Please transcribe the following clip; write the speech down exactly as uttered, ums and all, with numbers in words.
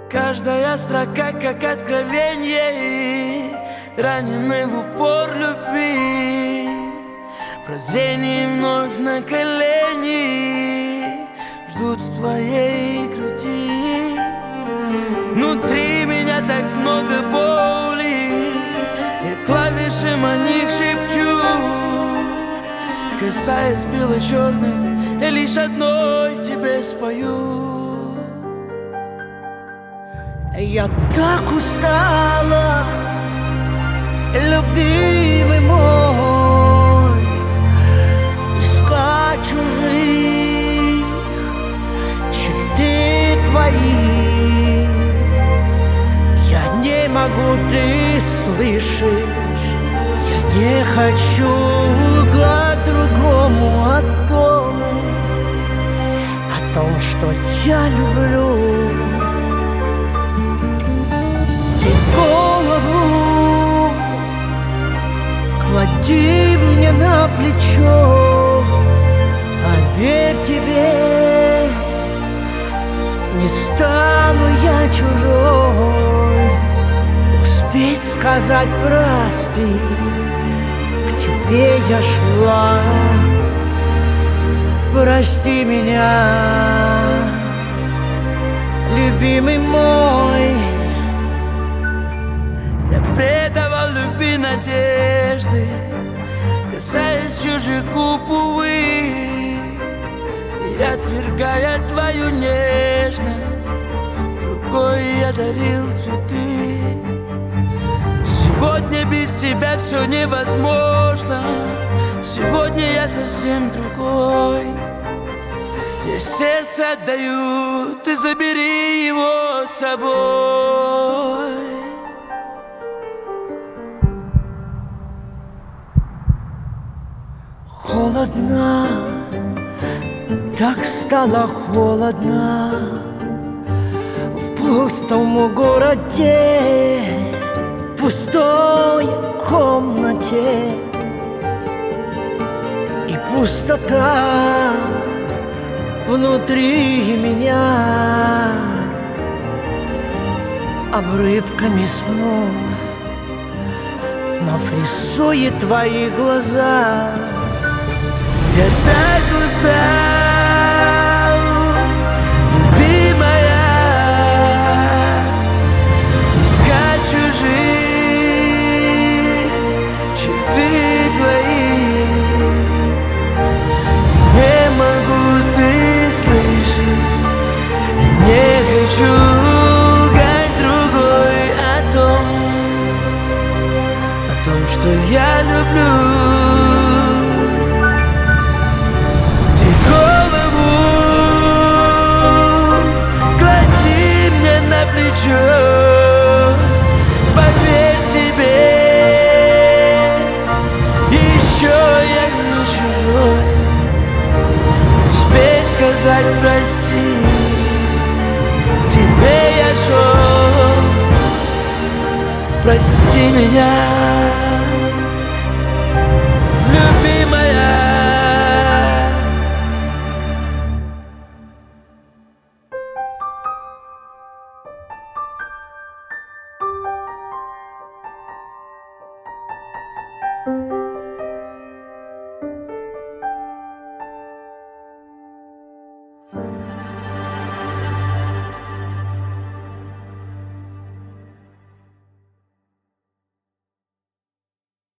Каждая строка как откровение, раненый в упор любви. Прозрение вновь на колени ждут в твоей груди. Внутри меня так много боли, я клавиши о них шепчу. Касаясь бело-черных, я лишь одной тебе спою. Я так устала, любимый мой, искать чужих черты твои. Я не могу, ты слышишь, я не хочу лгать другому о том, о том, что я люблю. Голову клади мне на плечо, поверь тебе, не стану я чужой. Успеть сказать прости, к тебе я шла, прости меня, любимый мой. Предавал любви надежды, касаясь чужих губ, увы, и отвергая твою нежность, другой я дарил цветы. Сегодня без тебя все невозможно, сегодня я совсем другой. Я сердце отдаю, ты забери его с собой. Холодно, так стало холодно в пустом городе, пустой комнате. И пустота внутри меня обрывками снов вновь рисует твои глаза. Я так устал, любимая, искать чужие черты твои. Не могу, ты слышишь, не хочу лгать другой о том, о том, что я люблю. Поверь тебе, еще я не чужой. Успей сказать прости, тебе я шел, прости меня.